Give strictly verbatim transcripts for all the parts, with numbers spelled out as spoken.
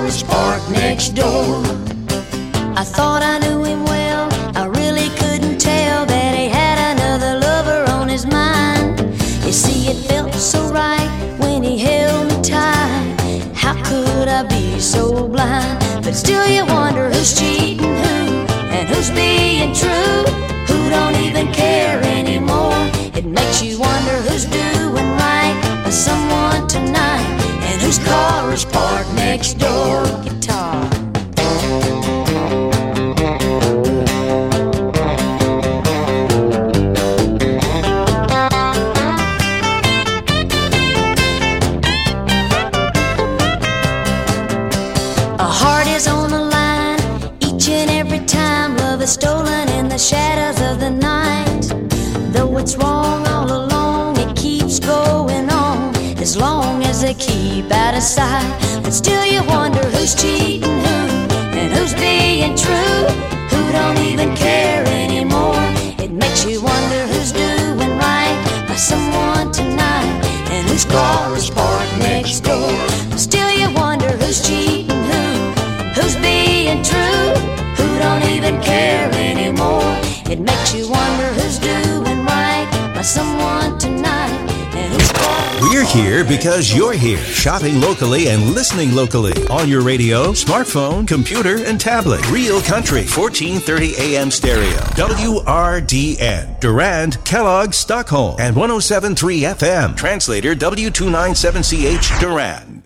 car is parked next door. I thought I knew him well, I really couldn't tell that he had another lover on his mind. You see, it felt so right when he held me tight. How could I be so blind? But still you wonder who's cheating who, and who's being true, who don't even care anymore. It makes you wonder who's doing right by someone tonight, and whose car is parked next door. Guitar. A heart is on the line each and every time. Love is stolen in the shadows of the night. Though it's wrong all along, it keeps going on as long as they keep out of sight. But still you wonder who's cheating who, and who's being true, who don't even care anymore. It makes you wonder who's doing right by someone tonight, and whose car is parked next door. But still you wonder who's cheating who, who's being true, who don't even care anymore. It makes you wonder who's doing right by someone tonight, and who's car. We're here because you're here, shopping locally and listening locally on your radio, smartphone, computer, and tablet. Real Country, fourteen thirty A M stereo. W R D N, Durand, Kellogg, Stockholm, and one oh seven point three F M. Translator W two ninety-seven C H, Durand.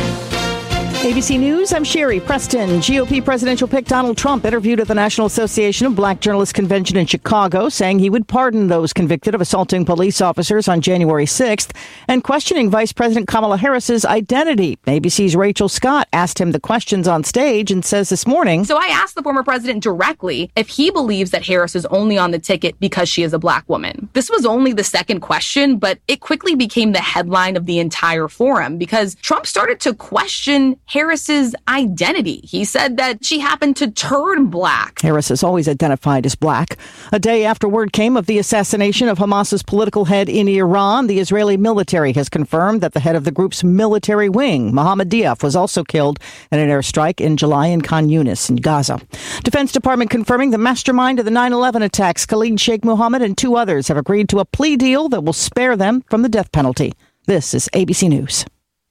A B C News, I'm Sherry Preston. G O P presidential pick Donald Trump interviewed at the National Association of Black Journalists Convention in Chicago, saying he would pardon those convicted of assaulting police officers on January sixth and questioning Vice President Kamala Harris's identity. A B C's Rachel Scott asked him the questions on stage and says this morning, So I asked the former president directly if he believes that Harris is only on the ticket because she is a black woman. This was only the second question, but it quickly became the headline of the entire forum because Trump started to question Harris's identity. He said that she happened to turn black. Harris is always identified as black. A day after word came of the assassination of Hamas's political head in Iran, the Israeli military has confirmed that the head of the group's military wing, Mohammed Diaf, was also killed in an airstrike in July in Khan Yunis in Gaza. Defense Department confirming the mastermind of the nine eleven attacks, Khalid Sheikh Mohammed, and two others have agreed to a plea deal that will spare them from the death penalty. This is A B C News.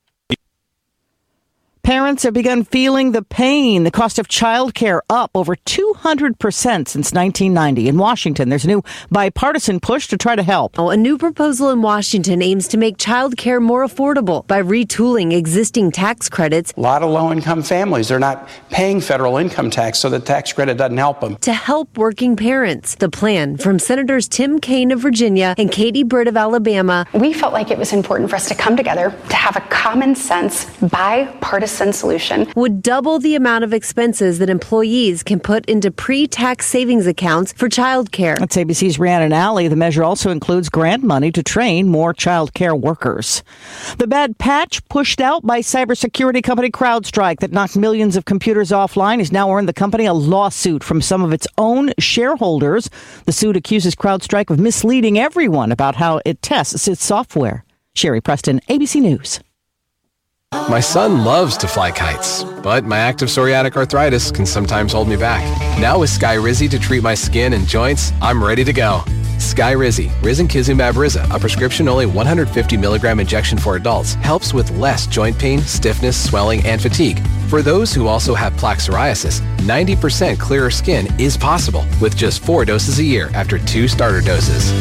Parents have begun feeling the pain. The cost of childcare up over two hundred percent since nineteen ninety. In Washington, there's a new bipartisan push to try to help. A new proposal in Washington aims to make childcare more affordable by retooling existing tax credits. A lot of low-income families are not paying federal income tax, so the tax credit doesn't help them. To help working parents. The plan from Senators Tim Kaine of Virginia and Katie Britt of Alabama. We felt like it was important for us to come together to have a common sense, bipartisan solution. Would double the amount of expenses that employees can put into pre-tax savings accounts for childcare. That's A B C's Rhiannon Alley. The measure also includes grant money to train more childcare workers. The bad patch pushed out by cybersecurity company CrowdStrike that knocked millions of computers offline has now earned the company a lawsuit from some of its own shareholders. The suit accuses CrowdStrike of misleading everyone about how it tests its software. Sherry Preston, A B C News. My son loves to fly kites, but my active psoriatic arthritis can sometimes hold me back. Now with Skyrizi to treat my skin and joints, I'm ready to go. Skyrizi, risankizumab Riza, a prescription-only one hundred fifty milligram injection for adults, helps with less joint pain, stiffness, swelling, and fatigue. For those who also have plaque psoriasis, ninety percent clearer skin is possible with just four doses a year after two starter doses.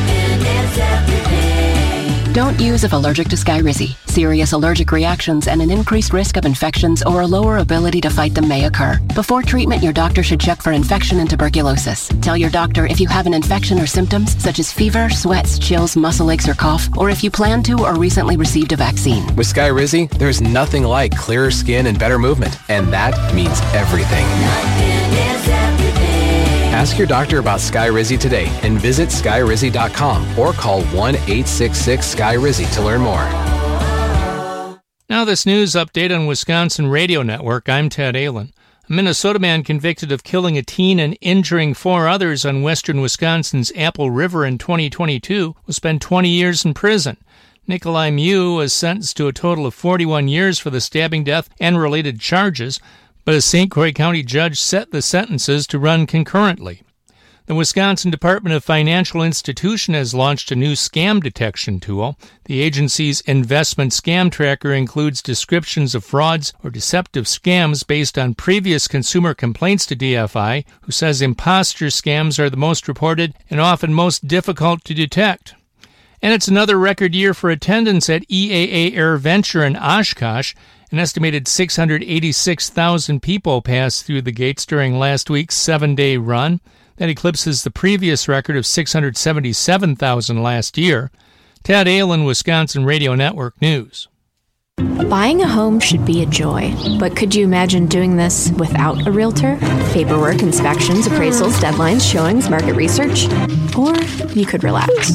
Don't use if allergic to Skyrizi. Serious allergic reactions and an increased risk of infections or a lower ability to fight them may occur. Before treatment, your doctor should check for infection and tuberculosis. Tell your doctor if you have an infection or symptoms such as fever, sweats, chills, muscle aches, or cough, or if you plan to or recently received a vaccine. With Skyrizi, there's nothing like clearer skin and better movement, and that means everything. Ask your doctor about Skyrizi today and visit skyrizi dot com or call one eight six six Sky Rizzi to learn more. Now this news update on Wisconsin Radio Network. I'm Ted Allen. A Minnesota man convicted of killing a teen and injuring four others on western Wisconsin's Apple River in twenty twenty-two will spend twenty years in prison. Nikolai Mew was sentenced to a total of forty-one years for the stabbing death and related charges, but a Saint Croix County judge set the sentences to run concurrently. The Wisconsin Department of Financial Institution has launched a new scam detection tool. The agency's investment scam tracker includes descriptions of frauds or deceptive scams based on previous consumer complaints to D F I, who says imposter scams are the most reported and often most difficult to detect. And it's another record year for attendance at E A A Air Venture in Oshkosh. An estimated six hundred eighty-six thousand people passed through the gates during last week's seven-day run. That eclipses the previous record of six hundred seventy-seven thousand last year. Ted Allen, Wisconsin Radio Network News. Buying a home should be a joy, but could you imagine doing this without a realtor? Paperwork, inspections, appraisals, deadlines, showings, market research? Or you could relax.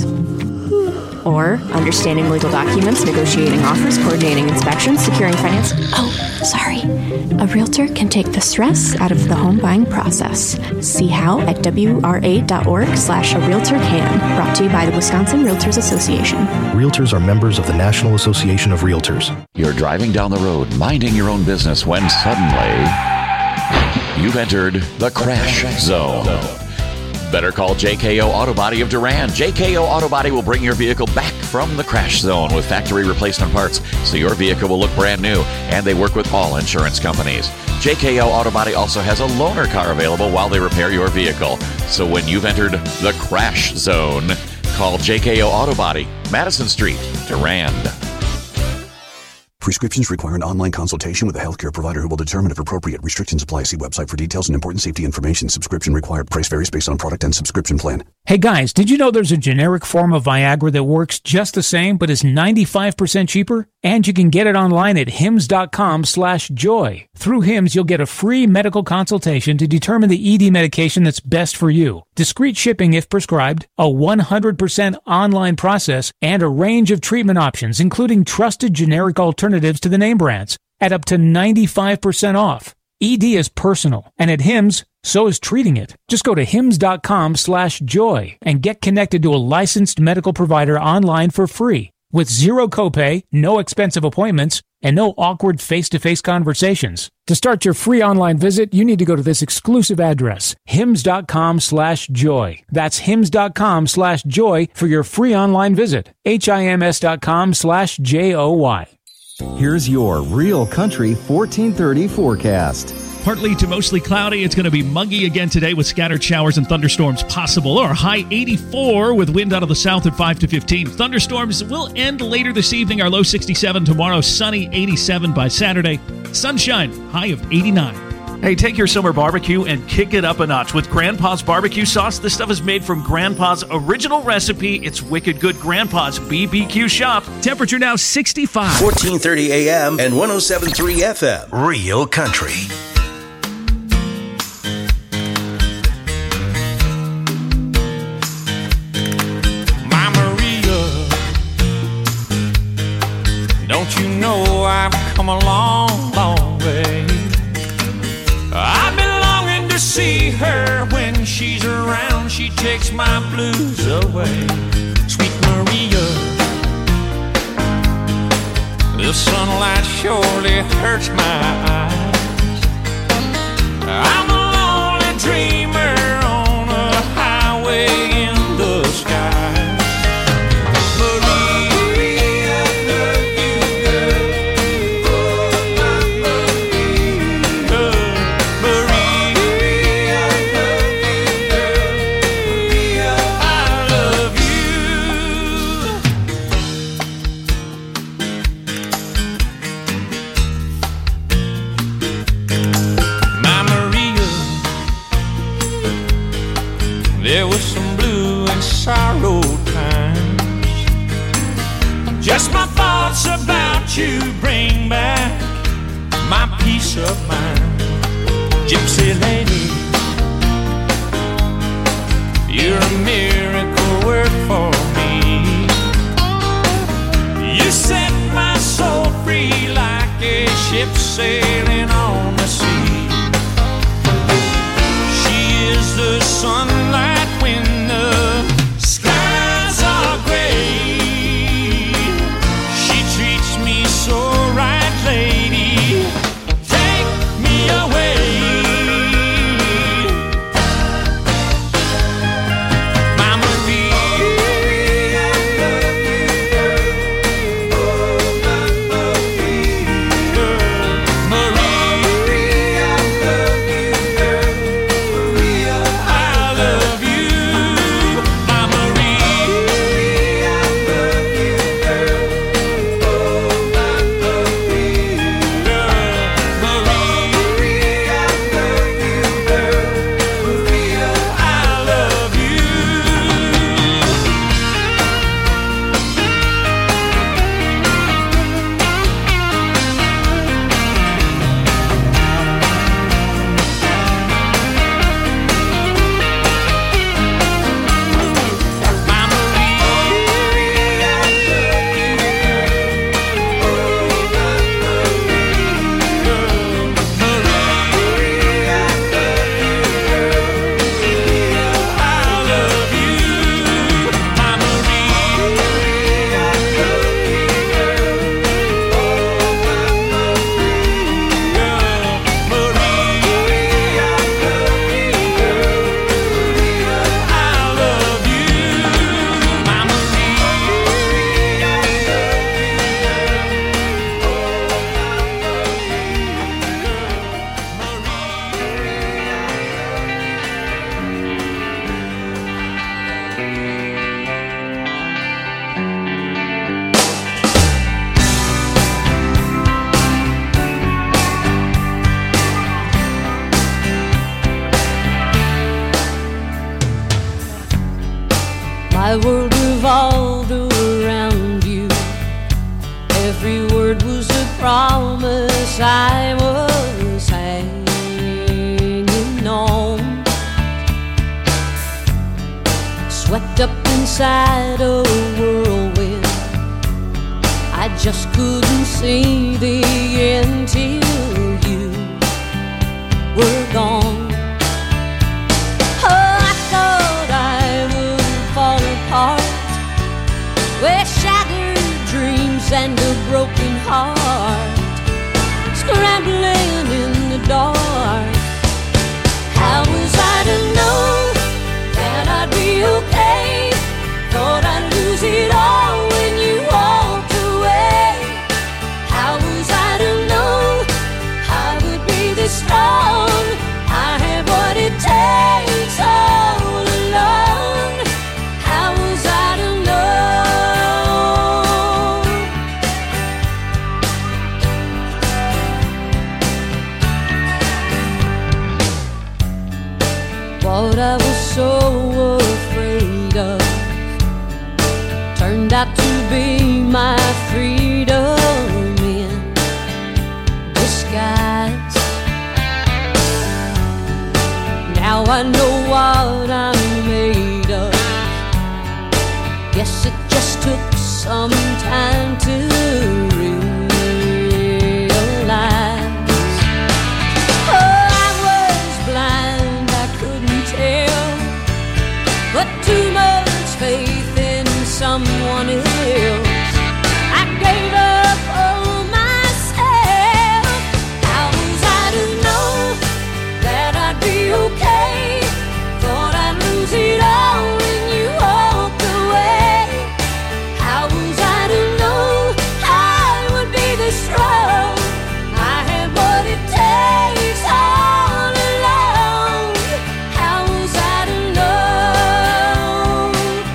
Or understanding legal documents, negotiating offers, coordinating inspections, securing finance. Oh, sorry. A realtor can take the stress out of the home buying process. See how at W R A dot org slash a realtor can. Brought to you by the Wisconsin Realtors Association. Realtors are members of the National Association of Realtors. You're driving down the road, minding your own business, when suddenly you've entered the crash zone. Better call J K O Auto Body of Durand. J K O Auto Body will bring your vehicle back from the crash zone with factory replacement parts so your vehicle will look brand new, and they work with all insurance companies. J K O Auto Body also has a loaner car available while they repair your vehicle. So when you've entered the crash zone, call J K O Auto Body, Madison Street, Durand. Prescriptions require an online consultation with a healthcare provider who will determine if appropriate. Restrictions apply. See website for details and important safety information. Subscription required. Price varies based on product and subscription plan. Hey guys, did you know there's a generic form of Viagra that works just the same but is ninety-five percent cheaper? And you can get it online at hims.com slash joy. Through Hims, you'll get a free medical consultation to determine the E D medication that's best for you. Discreet shipping if prescribed, a one hundred percent online process, and a range of treatment options, including trusted generic alternatives to the name brands, at up to ninety-five percent off. E D is personal, and at Hims, so is treating it. Just go to hims.com slash joy and get connected to a licensed medical provider online for free, with zero copay, no expensive appointments, and no awkward face-to-face conversations. To start your free online visit, you need to go to this exclusive address, hims.com slash joy. That's hims.com slash joy for your free online visit. H-I-M-S.com slash J-O-Y. Here's your Real Country fourteen thirty forecast. Partly to mostly cloudy. It's going to be muggy again today with scattered showers and thunderstorms possible. Our high eighty-four with wind out of the south at five to fifteen. Thunderstorms will end later this evening. Our low sixty-seven tomorrow. Sunny eighty-seven by Saturday. Sunshine, high of eighty-nine. Hey, take your summer barbecue and kick it up a notch with Grandpa's barbecue sauce. This stuff is made from Grandpa's original recipe. It's wicked good. Grandpa's B B Q shop. Temperature now sixty-five. fourteen thirty A M and one oh seven point three F M. Real Country. My Maria, don't you know I've come a long, long way? I've been longing to see her. When she's around, she takes my blues away. Sweet Maria, the sunlight surely hurts my eyes. I'm a lonely dreamer on a highway in the sky. Sorrow times, just my thoughts about you bring back my peace of mind. Gypsy lady, you're a miracle work for me. You set my soul free like a ship sailing on the sea. She is the sunlight when the skies are gray. inside a whirlwind. I just couldn't see the end till you were gone. Oh, I thought I would fall apart with shattered dreams and a broken heart, scrambling in the dark. How was I to know that I'd be okay? Thought I'd lose it all when you walked away. How was I to know I would be this strong? I have what it takes all along. How was I to know? What I was so afraid of turned out to be my freedom in disguise. Now I know what I'm made of. Guess it just took some time to realize. Oh, I was blind, I couldn't tell, but too much faith in someone else. I gave up on myself. How was I to know that I'd be okay? Thought I'd lose it all when you walked away. How was I to know I would be this strong? I have what it takes all along. How was I to know?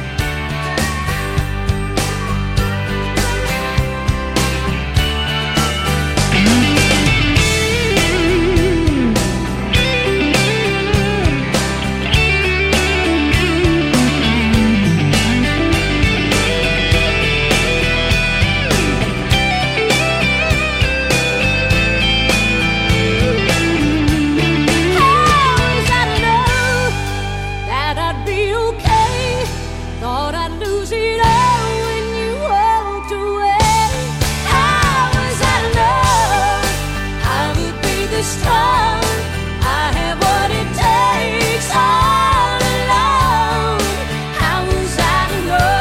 That I'd be okay. Thought I'd lose it all when you walked away. How was I to know I would be this strong? I have what it takes all along. How was I to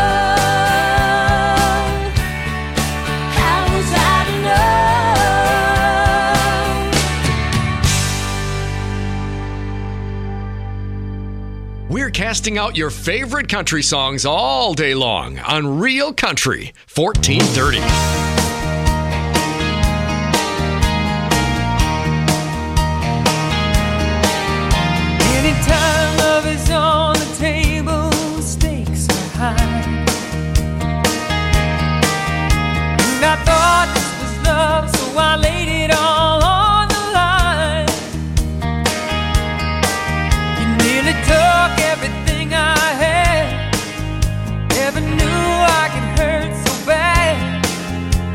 know? How was I to know? We're casting out your favorite country songs all day long on Real Country fourteen thirty. Anytime love is on the table, stakes are high. And I thought this was love, so I laid it all on the line. You nearly took everything I had. Never knew I could hurt so bad.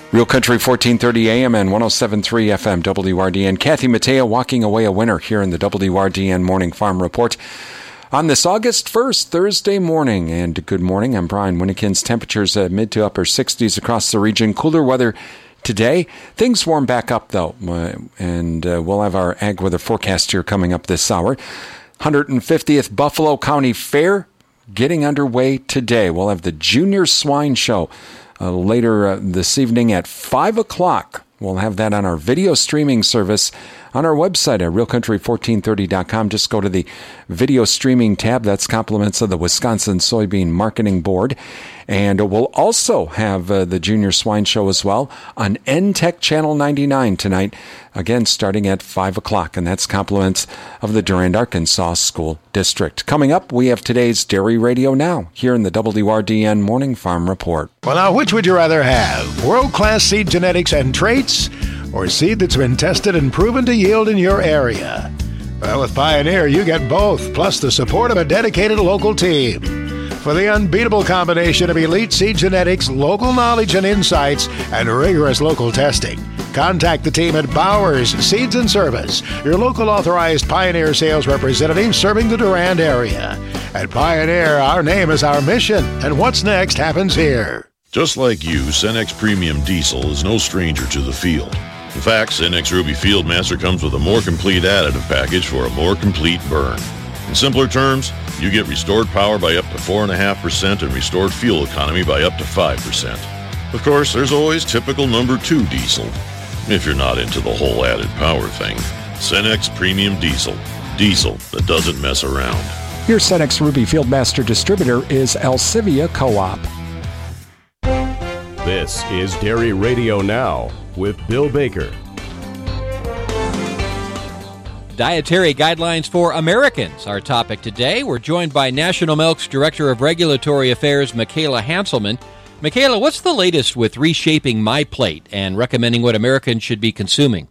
Real Country fourteen thirty A M and one oh seven point three F M W R D N. Kathy Mattea walking away a winner here in the W R D N Morning Farm Report on this August first, Thursday morning. And good morning, I'm Brian Winnikins. Temperatures uh, mid to upper sixties across the region. Cooler weather today. Things warm back up, though, uh, and uh, we'll have our ag weather forecast here coming up this hour. one hundred fiftieth Buffalo County Fair getting underway today. We'll have the Junior Swine Show uh, later uh, this evening at five o'clock. We'll have that on our video streaming service on our website at real country fourteen thirty dot com. Just go to the video streaming tab. That's compliments of the Wisconsin Soybean Marketing Board. And we'll also have uh, the Junior Swine Show as well on N Tech Channel ninety-nine tonight, again starting at five o'clock. And that's compliments of the Durand, Arkansas School District. Coming up, we have today's Dairy Radio Now here in the W R D N Morning Farm Report. Well, now, which would you rather have? World-class seed genetics and traits, or seed that's been tested and proven to yield in your area? Well, with Pioneer, you get both, plus the support of a dedicated local team. For the unbeatable combination of elite seed genetics, local knowledge and insights, and rigorous local testing, contact the team at Bowers Seeds and Service, your local authorized Pioneer sales representative serving the Durand area. At Pioneer, our name is our mission, and what's next happens here. Just like you, Cenex Premium Diesel is no stranger to the field. In fact, Cenex Ruby Fieldmaster comes with a more complete additive package for a more complete burn. In simpler terms, you get restored power by up to four point five percent and restored fuel economy by up to five percent. Of course, there's always typical number two diesel, if you're not into the whole added power thing. Cenex Premium Diesel. Diesel that doesn't mess around. Your Cenex Ruby Fieldmaster distributor is Alcivia Co-op. This is Dairy Radio Now with Bill Baker. Dietary guidelines for Americans, our topic today. We're joined by National Milk's Director of Regulatory Affairs, Michaela Hanselman. Michaela, what's the latest with reshaping My Plate and recommending what Americans should be consuming?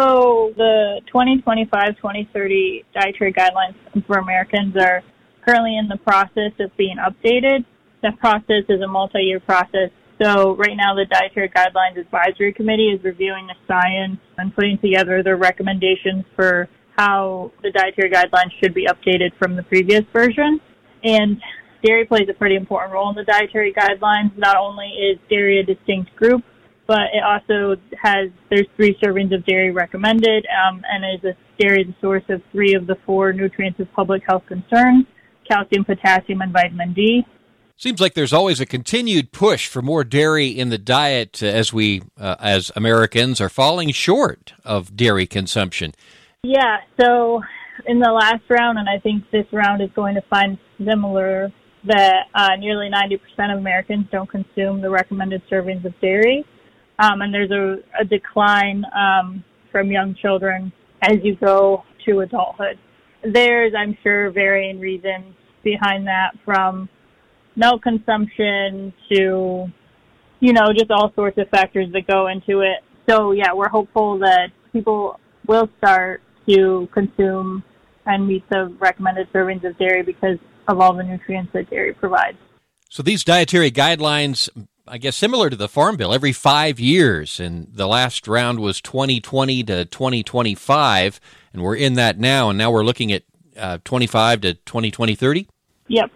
So the twenty twenty-five twenty thirty dietary guidelines for Americans are currently in the process of being updated. That process is a multi-year process. So right now the Dietary Guidelines Advisory Committee is reviewing the science and putting together their recommendations for how the dietary guidelines should be updated from the previous version. And dairy plays a pretty important role in the dietary guidelines. Not only is dairy a distinct group, but it also has, there's three servings of dairy recommended, um, and is a dairy the source of three of the four nutrients of public health concern: calcium, potassium, and vitamin D. Seems like there's always a continued push for more dairy in the diet as we, uh, as Americans, are falling short of dairy consumption. Yeah, so in the last round, and I think this round is going to find similar, that uh, nearly ninety percent of Americans don't consume the recommended servings of dairy. Um, and there's a, a decline um, from young children as you go to adulthood. There's, I'm sure, varying reasons behind that, from milk consumption to, you know, just all sorts of factors that go into it. So, yeah, we're hopeful that people will start to consume and meet the recommended servings of dairy because of all the nutrients that dairy provides. So these dietary guidelines, I guess, similar to the Farm Bill, every five years, and the last round was twenty twenty to twenty twenty-five, and we're in that now, and now we're looking at uh, twenty-five to twenty twenty, thirty? Yep.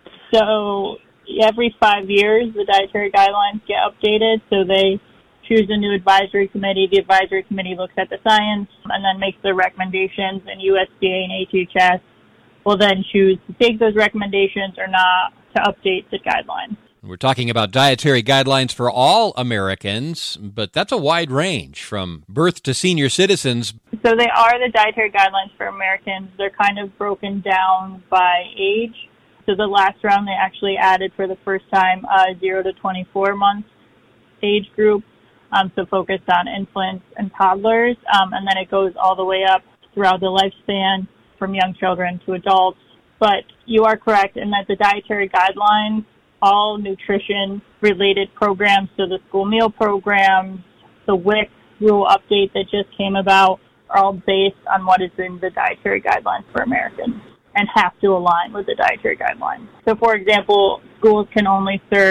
So every five years, the dietary guidelines get updated, so they choose a new advisory committee. The advisory committee looks at the science and then makes their recommendations, and U S D A and H H S will then choose to take those recommendations or not to update the guidelines. We're talking about dietary guidelines for all Americans, but that's a wide range from birth to senior citizens. So they are the dietary guidelines for Americans. They're kind of broken down by age. So the last round, they actually added for the first time a zero to twenty-four months age group, um, so focused on infants and toddlers, um, and then it goes all the way up throughout the lifespan from young children to adults. But you are correct in that the dietary guidelines, all nutrition-related programs, so the school meal programs, the W I C rule update that just came about, are all based on what is in the dietary guidelines for Americans and have to align with the dietary guidelines. So, for example, schools can only serve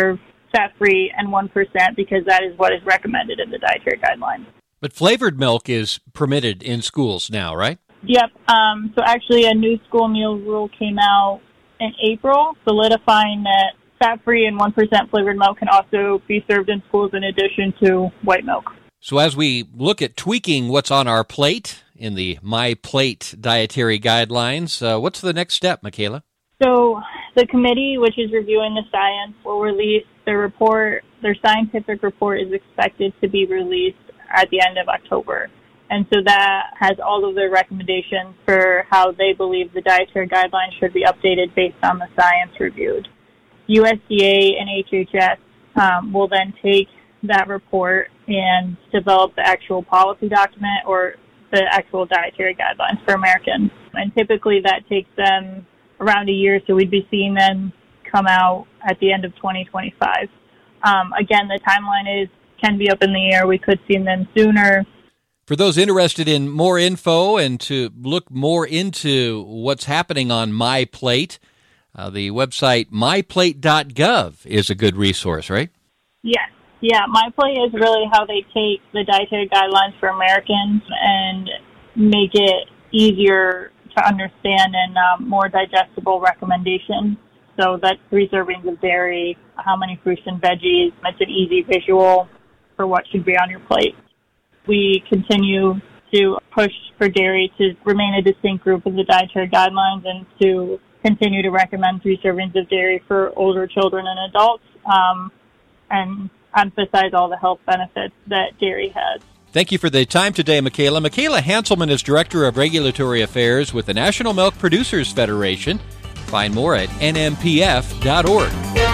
fat-free and one percent because that is what is recommended in the dietary guidelines. But flavored milk is permitted in schools now, right? Yep. Um, so actually a new school meal rule came out in April, solidifying that fat-free and one percent flavored milk can also be served in schools in addition to white milk. So as we look at tweaking what's on our plate in the My Plate dietary guidelines, uh, what's the next step, Michaela? So the committee, which is reviewing the science, will release their report. Their scientific report is expected to be released at the end of October. And so that has all of their recommendations for how they believe the dietary guidelines should be updated based on the science reviewed. U S D A and H H S um, will then take that report and develop the actual policy document or the actual dietary guidelines for Americans. And typically that takes them around a year, so we'd be seeing them come out at the end of twenty twenty-five. Um, again, the timeline is can be up in the air. We could see them sooner. For those interested in more info and to look more into what's happening on My Plate, uh, the website my plate dot gov is a good resource, right? Yes. Yeah, My Plate is really how they take the dietary guidelines for Americans and make it easier to understand and um, more digestible recommendations. So that's three servings of dairy, how many fruits and veggies. It's an easy visual for what should be on your plate. We continue to push for dairy to remain a distinct group in the dietary guidelines and to continue to recommend three servings of dairy for older children and adults um, and emphasize all the health benefits that dairy has. Thank you for the time today, Michaela. Michaela Hanselman is Director of Regulatory Affairs with the National Milk Producers Federation. Find more at N M P F dot org.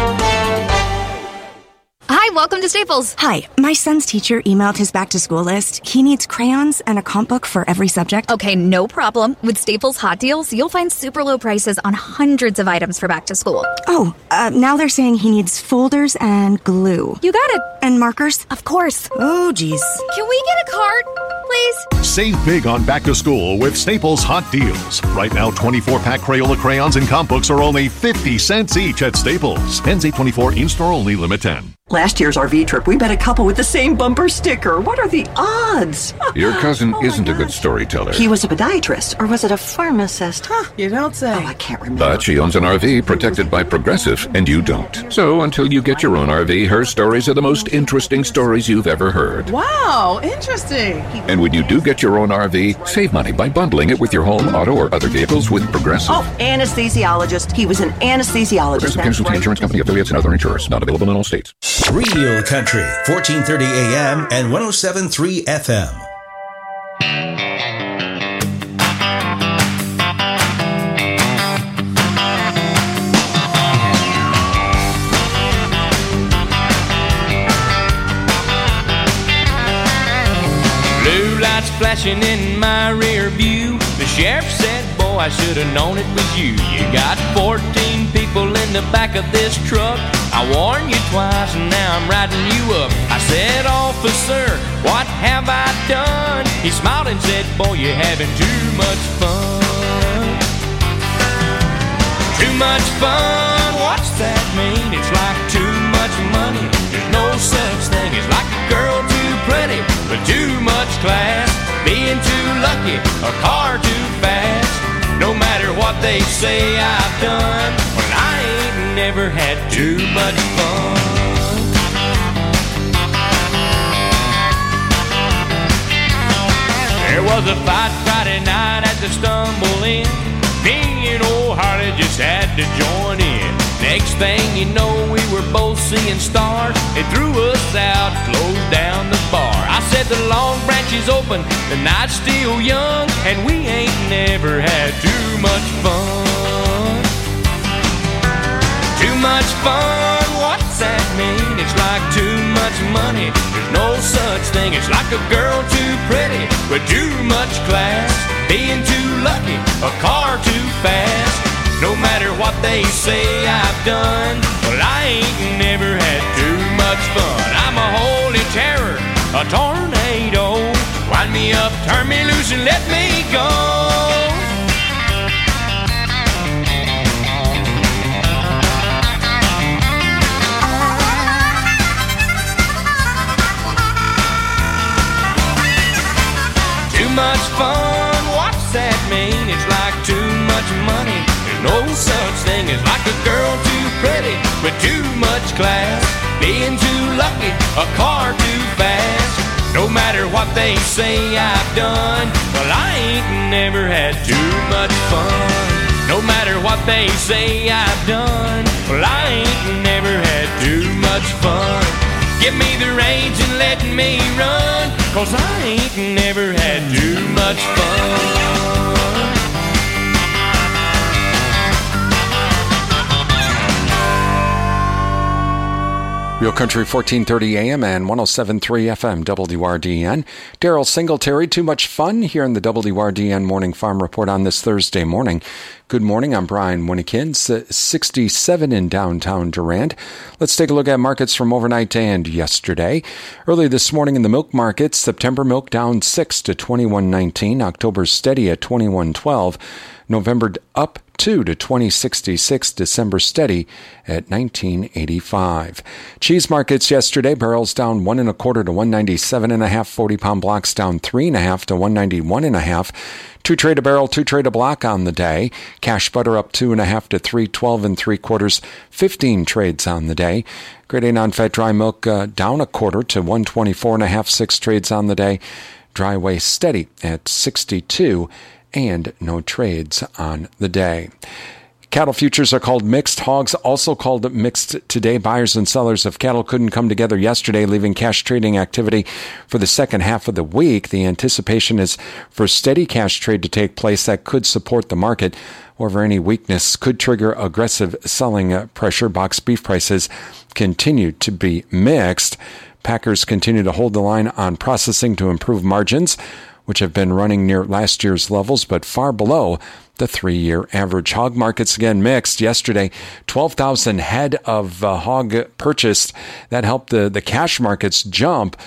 Hi, welcome to Staples. Hi, my son's teacher emailed his back-to-school list. He needs crayons and a comp book for every subject. Okay, no problem. With Staples Hot Deals, you'll find super low prices on hundreds of items for back to school. Oh, uh, now they're saying he needs folders and glue. You got it. And markers? Of course. Oh, geez. Can we get a card, please? Save big on back to school with Staples Hot Deals. Right now, twenty-four pack Crayola crayons and comp books are only fifty cents each at Staples. Ends eight twenty-four, in-store only, limit ten. Last year's R V trip, we met a couple with the same bumper sticker. What are the odds? Your cousin oh isn't a good storyteller. He was a podiatrist, or was it a pharmacist? Huh, you don't say. Oh, I can't remember. But she owns an R V protected by Progressive, and you don't. So until you get your own R V, her stories are the most interesting stories you've ever heard. Wow, interesting. And when you do get your own R V, save money by bundling it with your home, auto, or other vehicles with Progressive. Oh, anesthesiologist. He was an anesthesiologist. Progressive Casualty right. Insurance Company, affiliates, and other insurers. Not available in all states. Real Country, fourteen thirty A M and one oh seven point three F M. Blue lights flashing in my rear view. The sheriff said, boy, I should have known it was you. You got fourteen people in the back of this truck. I warned you twice and now I'm riding you up. I said, officer, what have I done? He smiled and said, boy, you're having too much fun. Too much fun, what's that mean? It's like too much money. There's no such thing as like a girl too pretty, but too much class. Being too lucky, a car too fast. No matter what they say I've done, well, I ain't never had too much fun. There was a fight Friday night at the Stumble Inn. Me and old Harley just had to join in. Next thing you know, we were both seeing stars. They threw us out, closed down the bar. I said the Long Branch is open, the night's still young, and we ain't never had too much fun. Too much fun, what's that mean? It's like too much money. There's no such thing. It's like a girl too pretty with too much class. Being too lucky, a car too fast. No matter what they say I've done, well, I ain't never had too much fun. I'm a holy terror, a tornado. Wind me up, turn me loose, and let me go. much money. There's no such thing as like a girl too pretty with too much class, being too lucky, a car too fast. No matter what they say I've done, well, I ain't never had too much fun. No matter what they say I've done, well, I ain't never had too much fun. Give me the reins and let me run, 'cause I ain't never had too much fun. Real Country fourteen thirty A M and one oh seven point three F M W R D N. Daryl Singletary, too much fun here in the W R D N Morning Farm Report on this Thursday morning. Good morning, I'm Brian Winnikins, sixty-seven in downtown Durand. Let's take a look at markets from overnight and yesterday. Early this morning in the milk markets, September milk down six to twenty-one nineteen, October steady at twenty-one twelve, November up two to twenty sixty-six, December steady at nineteen eighty-five. Cheese markets yesterday, barrels down one and a quarter to one ninety-seven and a half, forty pound blocks down three and a half to one ninety-one and a half. Two trade a barrel, two trade a block on the day. Cash butter up two and a half to three twelve and three quarters. Fifteen trades on the day. Grade A non-fat dry milk uh, down a quarter to one twenty-four and a half. Six trades on the day. Dry whey steady at sixty-two and no trades on the day. Cattle futures are called mixed. Hogs also called mixed today. Buyers and sellers of cattle couldn't come together yesterday, leaving cash trading activity for the second half of the week. The anticipation is for steady cash trade to take place that could support the market. However, any weakness could trigger aggressive selling pressure. Box beef prices continue to be mixed. Packers continue to hold the line on processing to improve margins, which have been running near last year's levels, but far below the three-year average. Hog markets again mixed. Yesterday, twelve thousand head of uh, hog purchased. That helped the, the cash markets jump.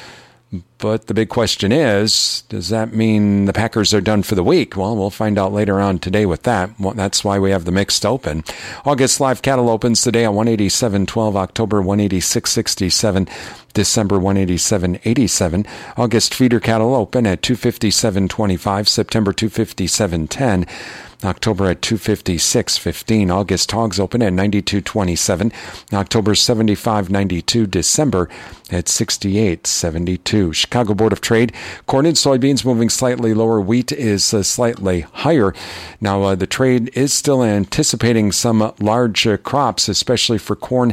But the big question is, does that mean the Packers are done for the week? Well, we'll find out later on today with that. Well, that's why we have the mixed open. August live cattle opens today on one eighty-seven twelve, October one eighty-six sixty-seven, December one eighty-seven eighty-seven. August feeder cattle open at two fifty-seven twenty-five, September two fifty-seven ten. October at two fifty-six fifteen. August hogs open at ninety-two twenty-seven. October seventy-five ninety-two. December at sixty-eight seventy-two. Chicago Board of Trade, corn and soybeans moving slightly lower. Wheat is uh, slightly higher. Now, uh, the trade is still anticipating some uh, large uh, crops, especially for corn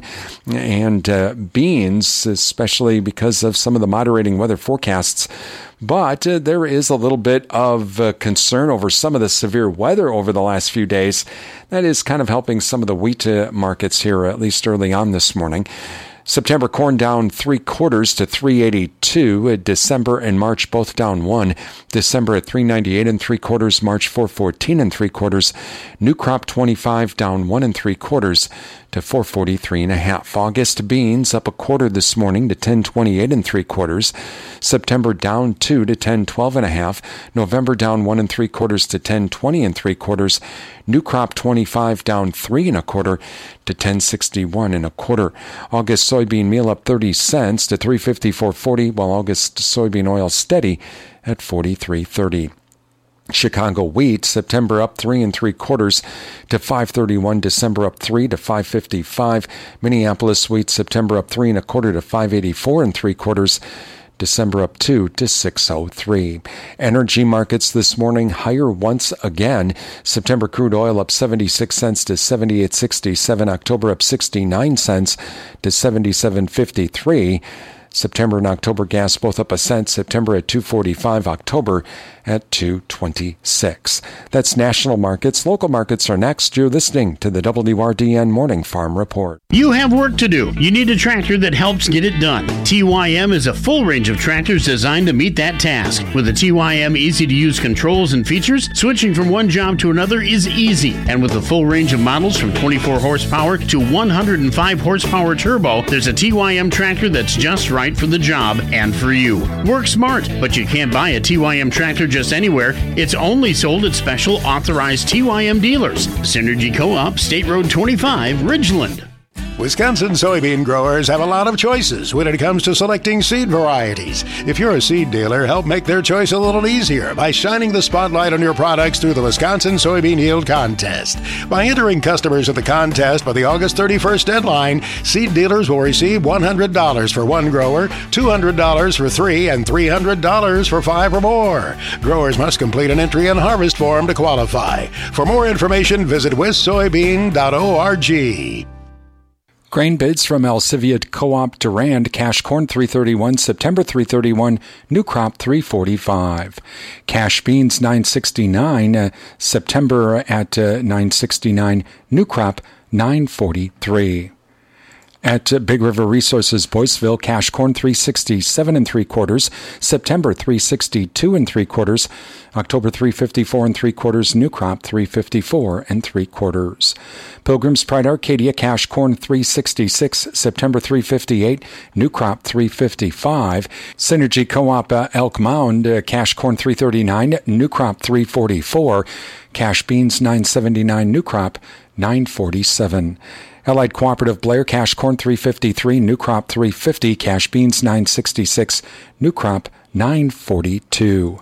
and uh, beans, especially because of some of the moderating weather forecasts. But uh, there is a little bit of uh, concern over some of the severe weather over the last few days. That is kind of helping some of the wheat uh, markets here, at least early on this morning. September corn down three quarters to three eighty-two. Uh, December and March both down one. December at three ninety-eight and three quarters. March four fourteen and three quarters. New crop twenty-five down one and three quarters to four forty-three and a half. August beans up a quarter this morning to ten twenty-eight and three quarters. September down two to ten twelve and a half. November down one and three quarters to ten twenty and three quarters. New crop twenty-five down three and a quarter to ten sixty-one and a quarter. August soybean meal up thirty cents to three fifty-four forty, while August soybean oil steady at forty-three thirty. Chicago wheat, September up three and three quarters to five thirty-one. December up three to five fifty-five. Minneapolis wheat, September up three and a quarter to five eighty-four and three quarters. December up two to six oh three. Energy markets this morning higher once again. September crude oil up seventy-six cents to seventy-eight sixty-seven. October up sixty-nine cents to seventy-seven fifty-three. September and October gas both up a cent. September at two forty-five, October at two twenty-six. That's national markets. Local markets are next. You're listening to the W R D N Morning Farm Report. You have work to do. You need a tractor that helps get it done. T Y M is a full range of tractors designed to meet that task. With the T Y M easy-to-use controls and features, switching from one job to another is easy. And with a full range of models from twenty-four horsepower to one hundred five horsepower turbo, there's a T Y M tractor that's just right for the job and for you. Work smart, but you can't buy a T Y M tractor just anywhere. It's only sold at special authorized T Y M dealers. Synergy Co-op, State Road twenty-five, Ridgeland. Wisconsin soybean growers have a lot of choices when it comes to selecting seed varieties. If you're a seed dealer, help make their choice a little easier by shining the spotlight on your products through the Wisconsin Soybean Yield Contest. By entering customers at the contest by the August thirty-first deadline, seed dealers will receive one hundred dollars for one grower, two hundred dollars for three, and three hundred dollars for five or more. Growers must complete an entry and harvest form to qualify. For more information, visit wis soybean dot org. Grain bids from Alcivia Co-op Durand, cash corn three thirty-one, September three thirty-one, new crop three forty-five. Cash beans nine sixty-nine, uh, September at uh, nine sixty-nine, new crop nine forty-three. At uh, Big River Resources Boyceville, cash corn three sixty-seven and three quarters, September three sixty-two and three quarters, October three fifty-four and three quarters, new crop three fifty-four and three quarters. Pilgrim's Pride Arcadia, cash corn three sixty-six, September three fifty-eight, new crop three fifty-five. Synergy Co-op uh, Elk Mound, uh, cash corn three thirty-nine, new crop three forty-four. Cash beans nine seventy-nine, new crop nine forty-seven. Allied Cooperative Blair, cash corn three fifty-three, new crop three fifty, cash beans nine sixty-six, new crop nine forty-two.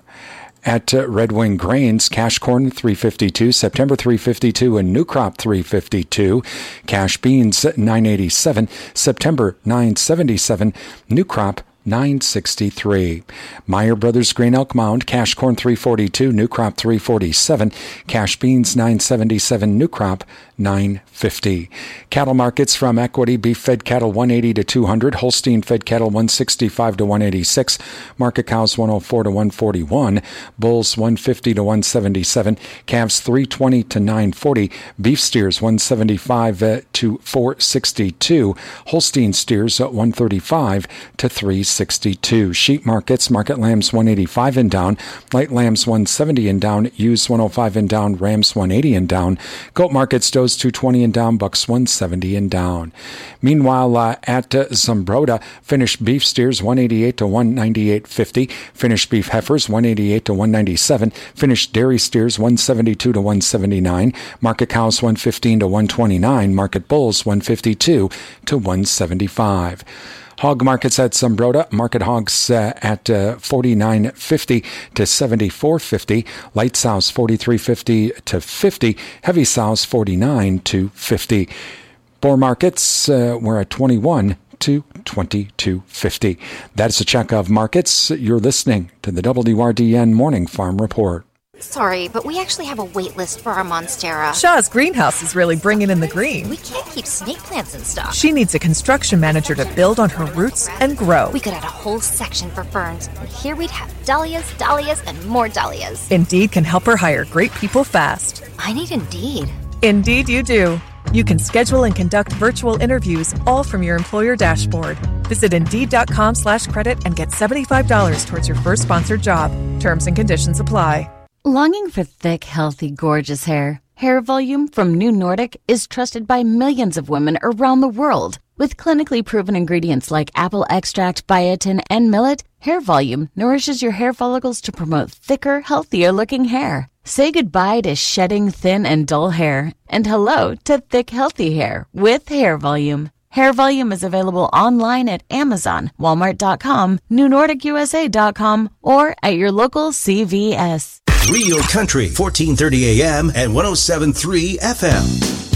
At uh, Red Wing Grains, cash corn three fifty-two, September three fifty-two, and new crop three fifty-two. Cash beans nine eighty-seven, September nine seventy-seven, new crop nine sixty-three. Meyer Brothers Grain Elk Mound, cash corn three forty-two, new crop three forty-seven, cash beans nine seventy-seven, new crop nine fifty. Cattle markets from Equity: beef fed cattle one eighty to two hundred, Holstein fed cattle one sixty-five to one eighty-six, market cows one oh four to one forty-one, bulls one fifty to one seventy-seven, calves three twenty to nine forty, beef steers one seventy-five to four sixty-two, Holstein steers one thirty-five to three sixty-two. Sheep markets: market lambs one eighty-five and down, light lambs one seventy and down, ewes one oh five and down, rams one eighty and down. Goat markets: does two twenty and down, bucks one seventy and down. Meanwhile, uh, at uh, Zumbrota, finished beef steers one eighty-eight to one ninety-eight fifty, finished beef heifers one eighty-eight to one ninety-seven, finished dairy steers one seventy-two to one seventy-nine, market cows one fifteen to one twenty-nine, market bulls one fifty-two to one seventy-five. Hog markets at Zumbrota: market hogs uh, at uh, forty-nine fifty to seventy-four fifty, light sows forty-three fifty to fifty, heavy sows forty-nine to fifty. Boar markets uh, were at twenty-one to twenty-two fifty. That's a check of markets. You're listening to the W R D N Morning Farm Report. Sorry, but we actually have a wait list for our Monstera. Shaw's greenhouse is really bringing in the green. We can't keep snake plants in stock. She needs a construction manager to build on her roots and grow. We could add a whole section for ferns, and here we'd have dahlias, dahlias, and more dahlias. Indeed can help her hire great people fast. I need Indeed. Indeed you do. You can schedule and conduct virtual interviews all from your employer dashboard. Visit Indeed.com slash credit and get seventy-five dollars towards your first sponsored job. Terms and conditions apply. Longing for thick, healthy, gorgeous hair? Hair Volume from New Nordic is trusted by millions of women around the world. With clinically proven ingredients like apple extract, biotin, and millet, Hair Volume nourishes your hair follicles to promote thicker, healthier-looking hair. Say goodbye to shedding thin and dull hair, and hello to thick, healthy hair with Hair Volume. Hair Volume is available online at Amazon, Walmart dot com, New Nordic U S A dot com, or at your local C V S. Real Country, fourteen thirty A M and one oh seven point three F M.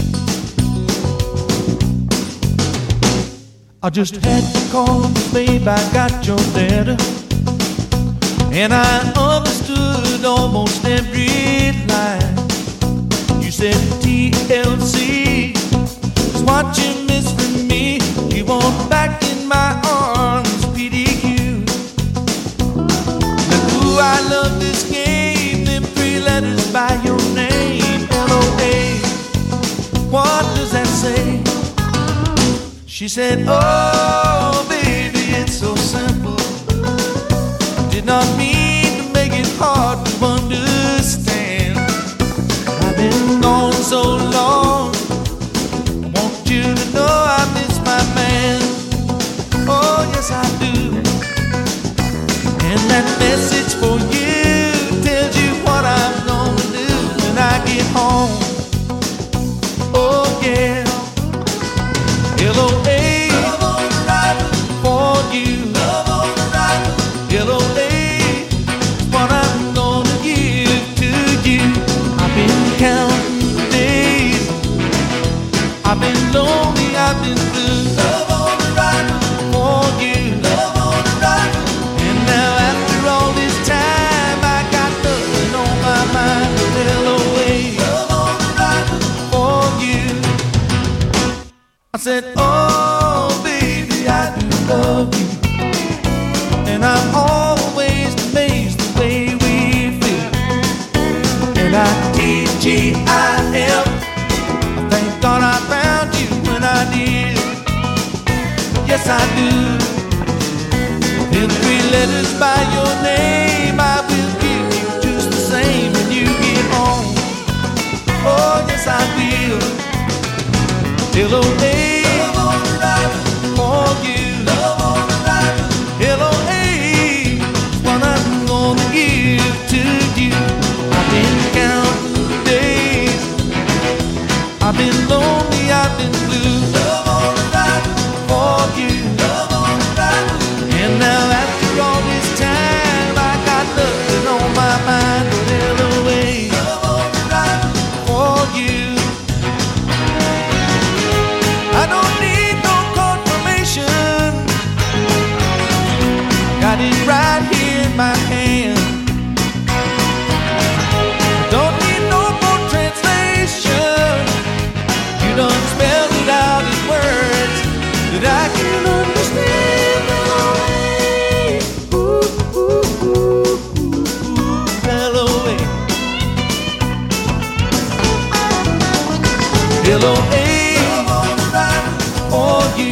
I just had to call, babe, I got your letter, and I understood almost every line. You said T L C is what you miss from me. You want back in my arms, P D Q. Now, ooh, I love this game, them three letters by your name, L O A. What does that say? She said, oh, baby, it's so simple. Did not mean to make it hard to understand. I've been gone so long, I want you to know I miss my man. Oh, yes, I do. And that message for you tells you what I'm gonna do when I get home. Oh, yeah. I said, oh, baby, I do love you. And I'm always amazed the way we feel. And I T G I F, I thank God I found you when I did. Yes, I do. In three letters by your name, I will give you just the same when you get home. Oh, yes, I will. L O A for you. L O A is what I'm gonna give to you. I've been counting days. I've been lonely, I've been blue for you. And now after all this time, I got nothing on my mind but L O A for you. I don't need no confirmation. Got it right here in my hand. Don't need no more translation. You done spelled it out in words that I can understand. Ooh, ooh, ooh, ooh, L O A. L O A for you.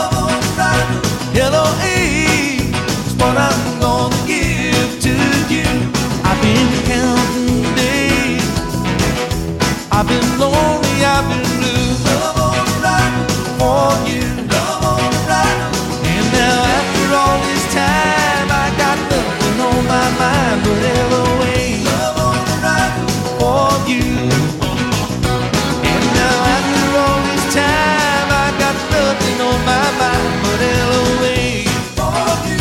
L O A is what I'm gonna give to you. I've been counting days. I've been lonely, I've been blue for you. And now after all this time, I got nothing on my mind but L O A for you. And now after all this time, I got nothing on my mind but L O A for you.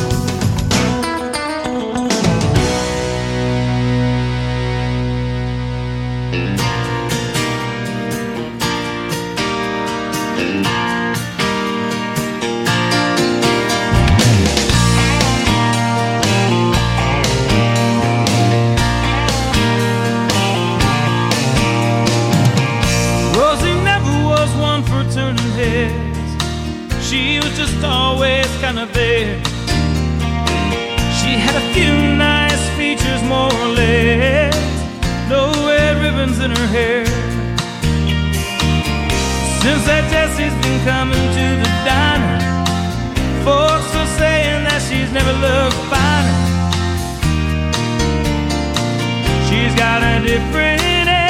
Rosie never was one for turning heads. She was just always kind of there. She had a few nice features, more or less. No red ribbons in her hair. Since that Jessie's been coming to the diner, folks are saying that she's never looked finer. She's got a different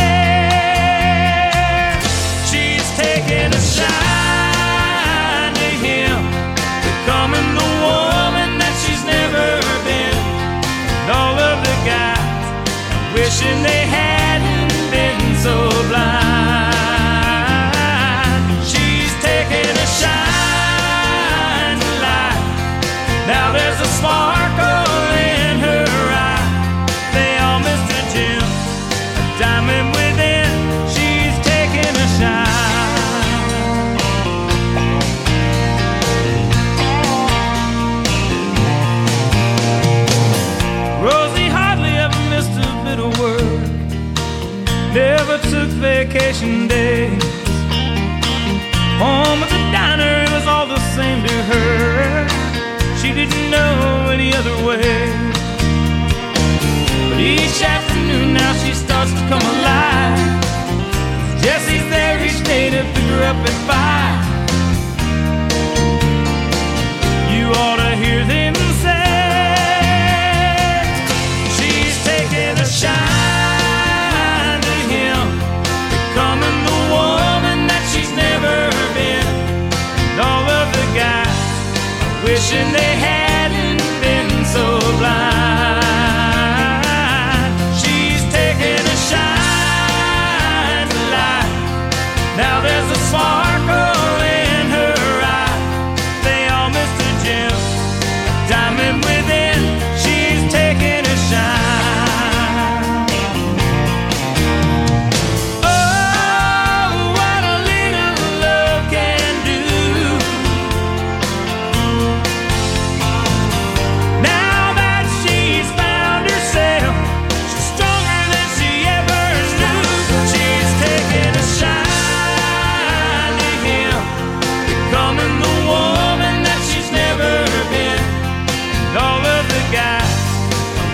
air. She's taking a shine to him, becoming the woman that she's never been. And all of the guys wishing they hadn't been so blind. She's taking a shine to life. Now there's a sparkle in her eye. They all Mister Jim, a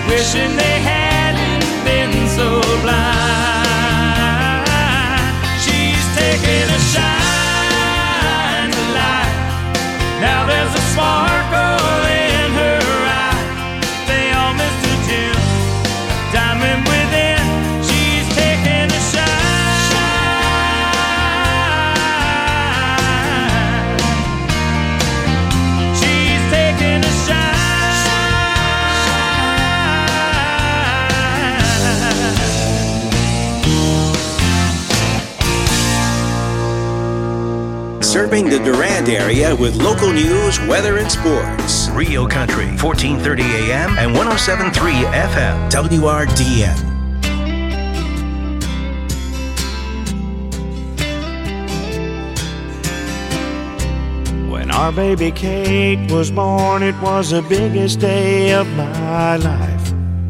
wishing they hadn't been so blind. She's taking a shine to light. Now there's a sparkle in her eye. They all missed a gem, a diamond within. She's taking a shine. She's taking a shine. Serving the Durand area with local news, weather, and sports. Rio Country, fourteen thirty A M and one oh seven point three F M, W R D N. When our baby Kate was born, it was the biggest day of my life.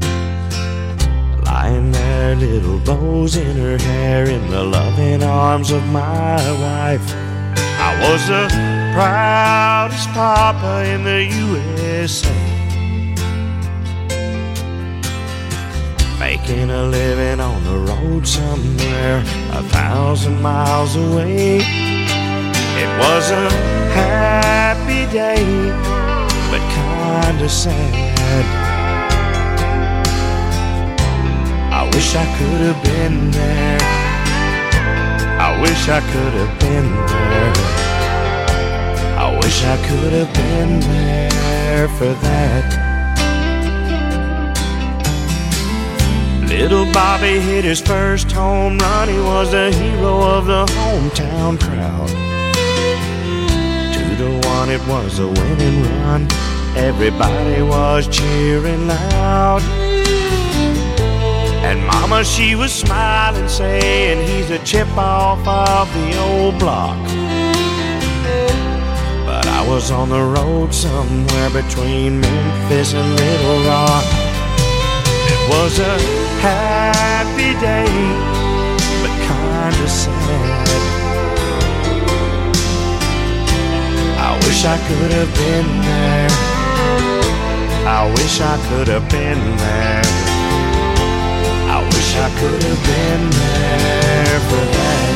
Lying there, little bows in her hair, in the loving arms of my wife. I was the proudest papa in the U S A, making a living on the road somewhere a thousand miles away. It was a happy day, but kinda sad. I wish I could have been there. I wish I could have been there. I wish I could have been there for that. Little Bobby hit his first home run. He was the hero of the hometown crowd. Two to one, it was a winning run. Everybody was cheering loud. And Mama, she was smiling, saying he's a chip off of the old block. But I was on the road somewhere between Memphis and Little Rock. It was a happy day, but kinda sad. I wish I could have been there. I wish I could have been there. I wish I could have been there for that.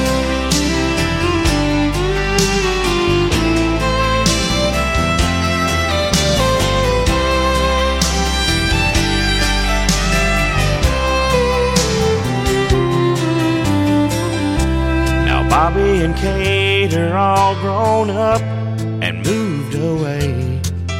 Now Bobby and Kate are all grown up and moved away.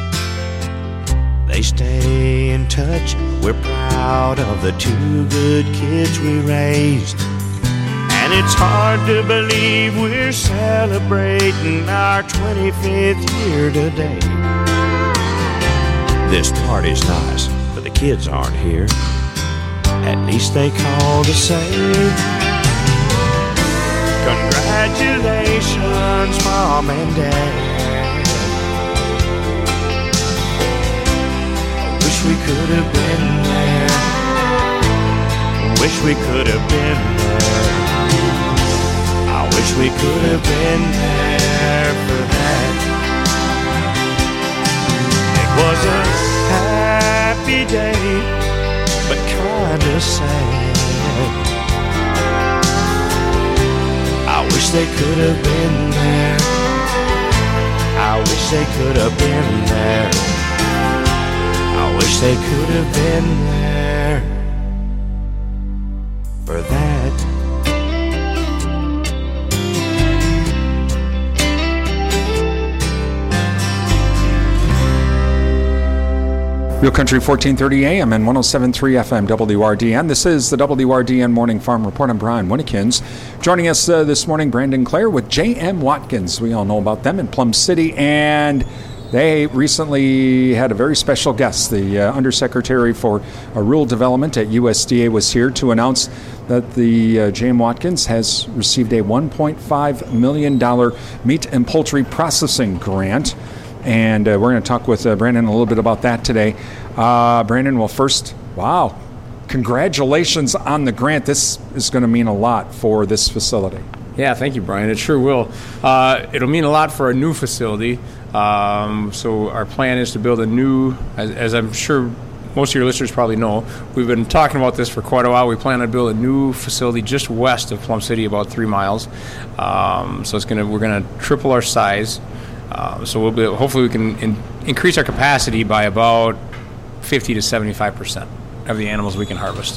They stay in touch. We're proud of the two good kids we raised. And it's hard to believe we're celebrating our twenty-fifth year today. This party's nice, but the kids aren't here. At least they called to say congratulations, Mom and Dad. We could have been there. Wish we could have been there. I wish we could have been there for that. It was a happy day, but kinda sad. I wish they could have been there. I wish they could have been there. I wish they could have been there for that. Real Country fourteen thirty A M and one oh seven point three F M W R D N. This is the W R D N Morning Farm Report. I'm Brian Winnekins. Joining us uh, this morning, Brandon Clare with J M Watkins. We all know about them in Plum City, and they recently had a very special guest. The uh, Undersecretary for uh, Rural Development at U S D A was here to announce that the uh, J M Watkins has received a one point five million dollars meat and poultry processing grant. And uh, we're going to talk with uh, Brandon a little bit about that today. Uh, Brandon, well, first, wow, congratulations on the grant. This is going to mean a lot for this facility. Yeah, thank you, Brian. It sure will. Uh, it'll mean a lot for a new facility. Um, so our plan is to build a new, as, as I'm sure most of your listeners probably know, we've been talking about this for quite a while. We plan to build a new facility just west of Plum City, about three miles. Um, so it's gonna we're gonna triple our size. Uh, so we'll be hopefully we can in, increase our capacity by about fifty to seventy-five percent of the animals we can harvest.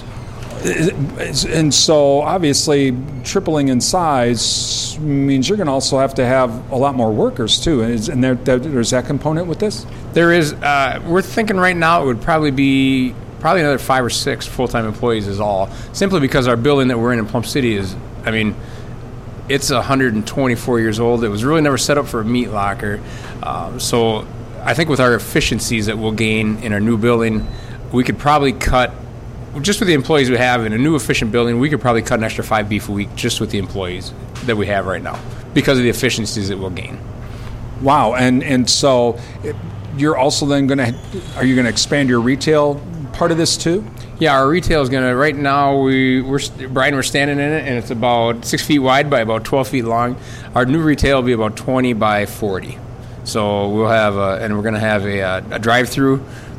And so, obviously, tripling in size means you're going to also have to have a lot more workers, too. And, and there, there, there's that component with this? There is. Uh, we're thinking right now it would probably be probably another five or six full-time employees is all, simply because our building that we're in in Plum City is, I mean, it's one hundred twenty-four years old. It was really never set up for a meat locker. Um, so I think with our efficiencies that we'll gain in our new building, we could probably cut, just with the employees we have in a new efficient building, we could probably cut an extra five beef a week just with the employees that we have right now because of the efficiencies that we'll gain. Wow. And and so you're also then going to, are you going to expand your retail part of this too? Yeah, our retail is going to, right now, we, we're Brian, we're standing in it, and it's about six feet wide by about twelve feet long. Our new retail will be about twenty by forty. So we'll have, a, and we're going to have a, a drive-through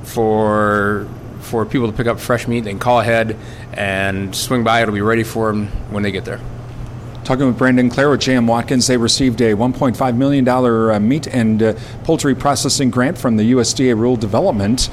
for for people to pick up fresh meat. They can call ahead and swing by. It'll be ready for them when they get there. Talking with Brandon Clare with J M Watkins, they received a one point five million dollars uh, meat and uh, poultry processing grant from the U S D A Rural Development,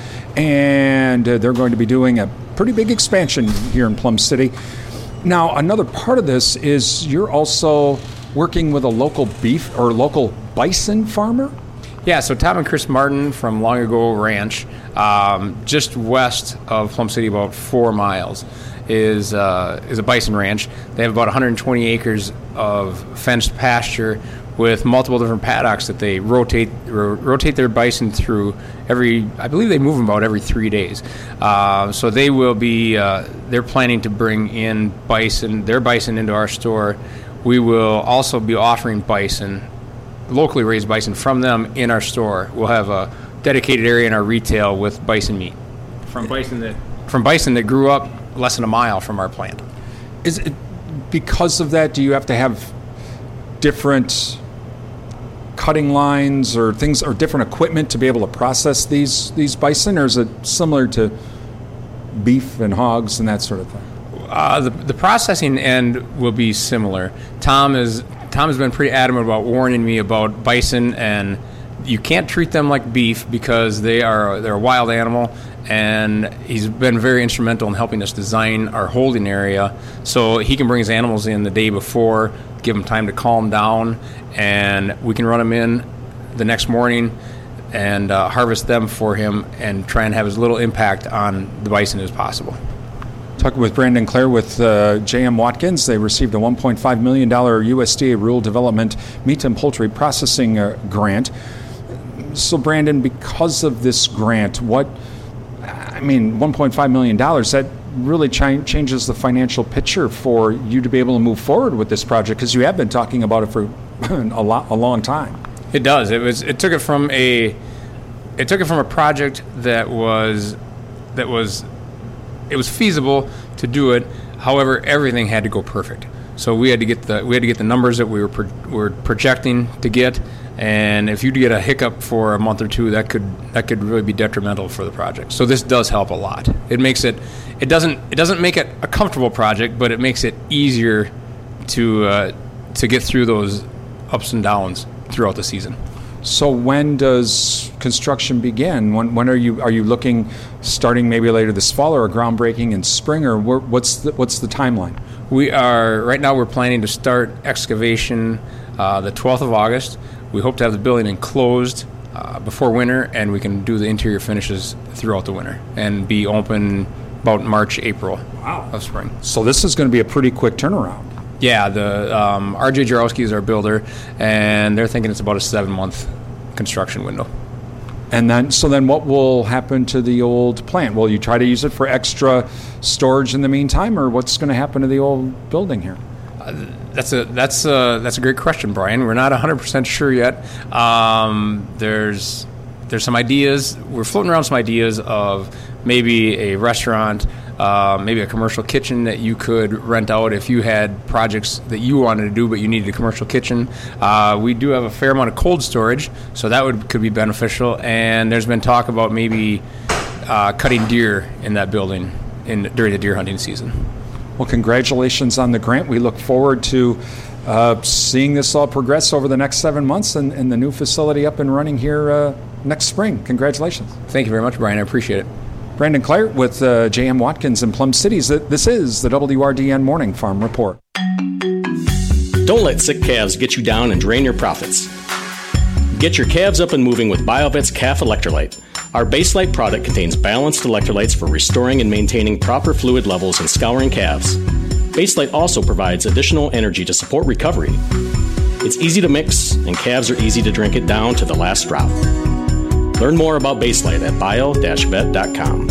and uh, they're going to be doing a pretty big expansion here in Plum City. Now, another part of this is you're also working with a local beef or local bison farmer? Yeah, so Tom and Chris Martin from Long Ago Ranch, um, just west of Plum City, about four miles, is uh, is a bison ranch. They have about one hundred twenty acres of fenced pasture with multiple different paddocks that they rotate ro- rotate their bison through every, I believe they move them about every three days. Uh, so they will be, uh, they're planning to bring in bison, their bison into our store. We will also be offering bison, locally raised bison from them in our store. We'll have a dedicated area in our retail with bison meat from bison that from bison that grew up less than a mile from our plant. Is it because of that? Do you have to have different cutting lines or things or different equipment to be able to process these these bison, or is it similar to beef and hogs and that sort of thing? Uh, the the processing end will be similar. Tom is Tom has been pretty adamant about warning me about bison, and you can't treat them like beef because they are they're a wild animal, and he's been very instrumental in helping us design our holding area so he can bring his animals in the day before, give them time to calm down, and we can run them in the next morning and uh, harvest them for him and try and have as little impact on the bison as possible. Talking with Brandon Clare with uh, J M Watkins. They received a one point five million dollars U S D A Rural Development Meat and Poultry Processing uh, Grant. So, Brandon, because of this grant, what, I mean, one point five million dollars, that really ch- changes the financial picture for you to be able to move forward with this project, because you have been talking about it for a, lot, a long time. It does. It was. It took it from a. It took it from a project that was, that was, it was feasible to do it. However, everything had to go perfect. So we had to get the we had to get the numbers that we were pro, were projecting to get. And if you get a hiccup for a month or two, that could that could really be detrimental for the project. So this does help a lot. It makes it it doesn't it doesn't make it a comfortable project, but it makes it easier to uh, to get through those ups and downs throughout the season. So when does construction begin? When when are you are you looking starting maybe later this fall, or a groundbreaking in spring, or what's the, what's the timeline? We are right now we're planning to start excavation uh, the twelfth of August. We hope to have the building enclosed uh, before winter, and we can do the interior finishes throughout the winter and be open about March, April wow. of spring. So this is going to be a pretty quick turnaround. Yeah, the um, R J Jarowski is our builder, and they're thinking it's about a seven-month construction window. And then, so then what will happen to the old plant? Will you try to use it for extra storage in the meantime, or what's going to happen to the old building here? Uh, that's a that's a, that's a great question, Brian. We're not one hundred percent sure yet. Um, there's there's some ideas. We're floating around some ideas of maybe a restaurant, uh, maybe a commercial kitchen that you could rent out if you had projects that you wanted to do, but you needed a commercial kitchen. Uh, we do have a fair amount of cold storage, so that would could be beneficial. And there's been talk about maybe uh, cutting deer in that building in during the deer hunting season. Well, congratulations on the grant. We look forward to uh, seeing this all progress over the next seven months and, and the new facility up and running here uh, next spring. Congratulations. Thank you very much, Brian. I appreciate it. Brandon Clare with uh, J M Watkins in Plum Cities. This is the W R D N Morning Farm Report. Don't let sick calves get you down and drain your profits. Get your calves up and moving with BioVet's Calf Electrolyte. Our Baselite product contains balanced electrolytes for restoring and maintaining proper fluid levels and scouring calves. Baselite also provides additional energy to support recovery. It's easy to mix, and calves are easy to drink it down to the last drop. Learn more about Baselite at bio dash vet dot com.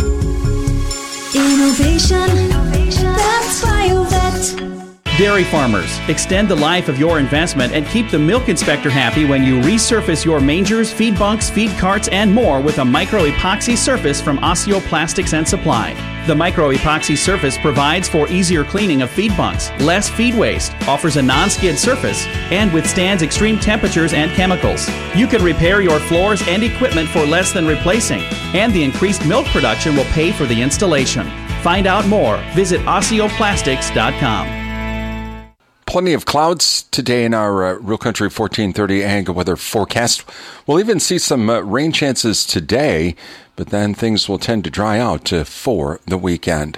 Innovation, that's BioVet. Dairy farmers, extend the life of your investment and keep the milk inspector happy when you resurface your mangers, feed bunks, feed carts, and more with a micro-epoxy surface from Osseo Plastics and Supply. The micro-epoxy surface provides for easier cleaning of feed bunks, less feed waste, offers a non-skid surface, and withstands extreme temperatures and chemicals. You can repair your floors and equipment for less than replacing, and the increased milk production will pay for the installation. Find out more. Visit osseo plastics dot com. Plenty of clouds today in our uh, Real Country fourteen thirty ag weather forecast. We'll even see some uh, rain chances today, but then things will tend to dry out uh, for the weekend.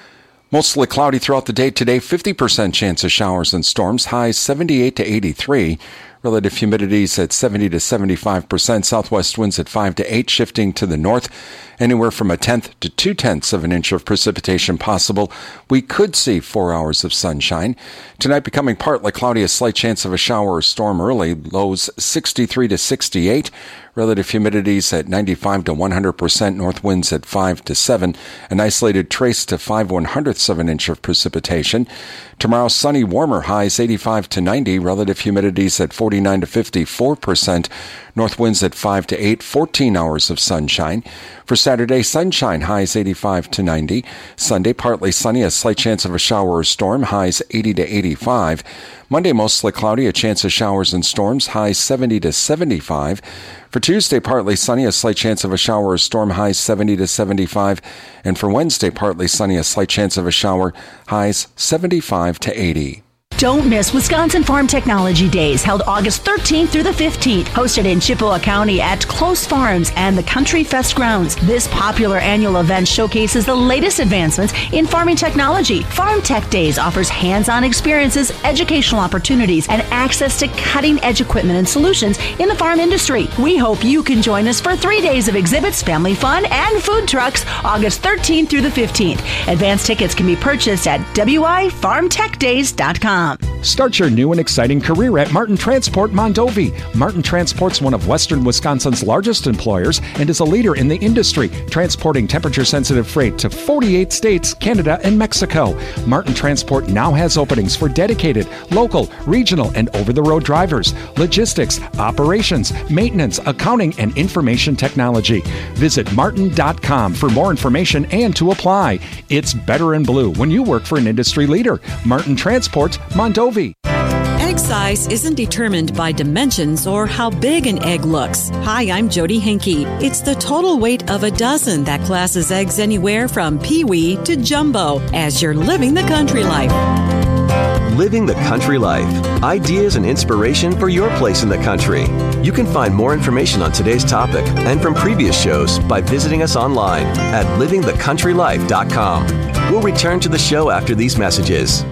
Mostly cloudy throughout the day today, fifty percent chance of showers and storms, highs seventy-eight to eighty-three. Relative humidities at seventy to seventy-five percent. Southwest winds at five to eight, shifting to the north. Anywhere from a tenth to two tenths of an inch of precipitation possible. We could see four hours of sunshine. Tonight becoming partly cloudy, a slight chance of a shower or storm early. Lows sixty-three to sixty-eight. Relative humidities at ninety-five to one hundred percent. North winds at five to seven. An isolated trace to five one hundredths of an inch of precipitation. Tomorrow sunny, warmer, highs eighty-five to ninety. Relative humidities at forty-nine to fifty-four percent. North winds at five to eight. fourteen hours of sunshine. For Saturday, sunshine, highs eighty-five to ninety. Sunday, partly sunny, a slight chance of a shower or storm, highs eighty to eighty-five. Monday, mostly cloudy, a chance of showers and storms, highs seventy to seventy-five. For Tuesday, partly sunny, a slight chance of a shower or storm, highs seventy to seventy-five. And for Wednesday, partly sunny, a slight chance of a shower, highs seventy-five to eighty. Don't miss Wisconsin Farm Technology Days, held August thirteenth through the fifteenth, hosted in Chippewa County at Close Farms and the Country Fest grounds. This popular annual event showcases the latest advancements in farming technology. Farm Tech Days offers hands-on experiences, educational opportunities, and access to cutting-edge equipment and solutions in the farm industry. We hope you can join us for three days of exhibits, family fun, and food trucks, August thirteenth through the fifteenth. Advance tickets can be purchased at w i farm tech days dot com. Start your new and exciting career at Martin Transport Mondovi. Martin Transport's one of Western Wisconsin's largest employers and is a leader in the industry, transporting temperature-sensitive freight to forty-eight states, Canada, and Mexico. Martin Transport now has openings for dedicated, local, regional, and over-the-road drivers, logistics, operations, maintenance, accounting, and information technology. Visit martin dot com for more information and to apply. It's better in blue when you work for an industry leader. Martin Transport Mondovi. Egg size isn't determined by dimensions or how big an egg looks. Hi, I'm Jody Henke. It's the total weight of a dozen that classes eggs anywhere from peewee to jumbo as you're living the country life. Living the country life. Ideas and inspiration for your place in the country. You can find more information on today's topic and from previous shows by visiting us online at living the country life dot com. We'll return to the show after these messages.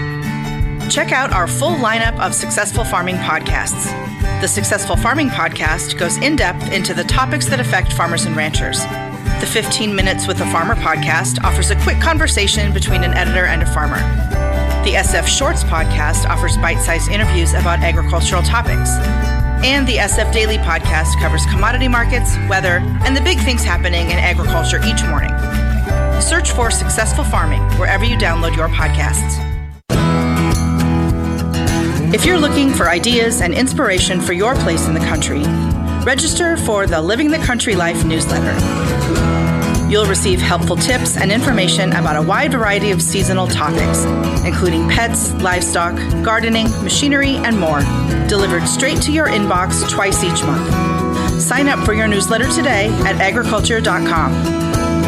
Check out our full lineup of Successful Farming podcasts. The Successful Farming podcast goes in-depth into the topics that affect farmers and ranchers. The fifteen Minutes with a Farmer podcast offers a quick conversation between an editor and a farmer. The S F Shorts podcast offers bite-sized interviews about agricultural topics. And the S F Daily podcast covers commodity markets, weather, and the big things happening in agriculture each morning. Search for Successful Farming wherever you download your podcasts. If you're looking for ideas and inspiration for your place in the country, register for the Living the Country Life newsletter. You'll receive helpful tips and information about a wide variety of seasonal topics, including pets, livestock, gardening, machinery, and more, delivered straight to your inbox twice each month. Sign up for your newsletter today at agriculture dot com.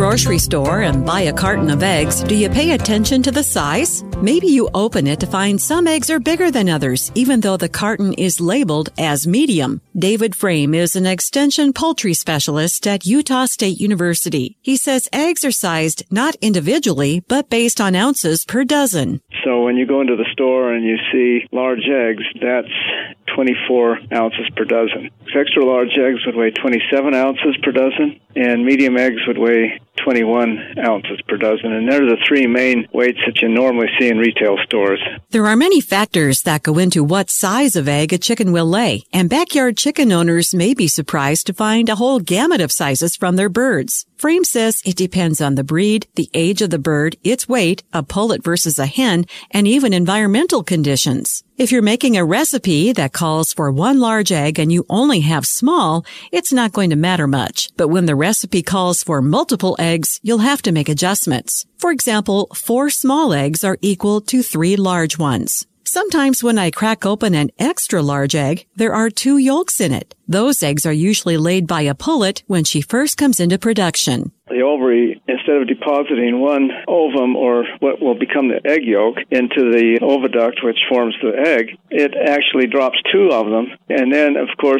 grocery store and buy a carton of eggs, do you pay attention to the size? Maybe you open it to find some eggs are bigger than others, even though the carton is labeled as medium. David Frame is an extension poultry specialist at Utah State University. He says eggs are sized not individually, but based on ounces per dozen. So when you go into the store and you see large eggs, that's twenty-four ounces per dozen. Extra large eggs would weigh twenty-seven ounces per dozen, and medium eggs would weigh twenty-one ounces per dozen. And they're the three main weights that you normally see in retail stores. There are many factors that go into what size of egg a chicken will lay, and backyard chicken owners may be surprised to find a whole gamut of sizes from their birds. Frame says it depends on the breed, the age of the bird, its weight, a pullet versus a hen, and even environmental conditions. If you're making a recipe that calls for one large egg and you only have small, it's not going to matter much. But when the recipe calls for multiple eggs, you'll have to make adjustments. For example, four small eggs are equal to three large ones. Sometimes when I crack open an extra large egg, there are two yolks in it. Those eggs are usually laid by a pullet when she first comes into production. The ovary, instead of depositing one ovum or what will become the egg yolk into the oviduct, which forms the egg, it actually drops two of them. And then, of course,